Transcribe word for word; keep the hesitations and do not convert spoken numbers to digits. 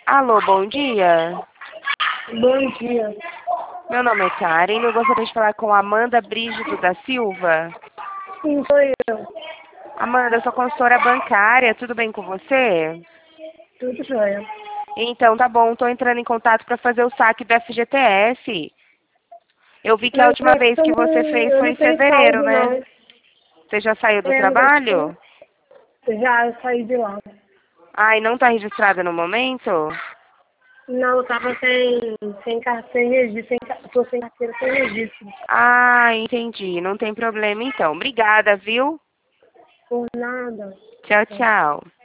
Alô, bom dia. Bom dia. Meu nome é Karen. Eu gostaria de falar com Amanda Brígido da Silva. Sim, sou eu. Amanda, eu sou consultora bancária. Tudo bem com você? Tudo jóia. Então, tá bom. Estou entrando em contato para fazer o saque do F G T S. Eu vi que a Mas última vez eu que você não, fez eu foi não em tenho fevereiro, saldo, né? não. Você já saiu do É, não trabalho? tenho- Já eu saí de lá. Ai, não está registrada no momento? Não, eu tava sem, sem, car- sem registro, sem, ca- tô sem carteira, sem registro. Ah, entendi. Não tem problema então. Obrigada, viu? Por nada. Tchau, tchau.